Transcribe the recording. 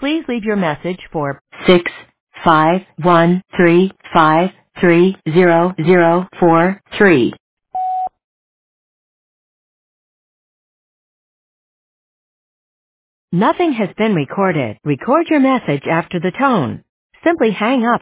Please leave your message for 65135330043. Nothing has been recorded. Record your message after the tone. Simply hang up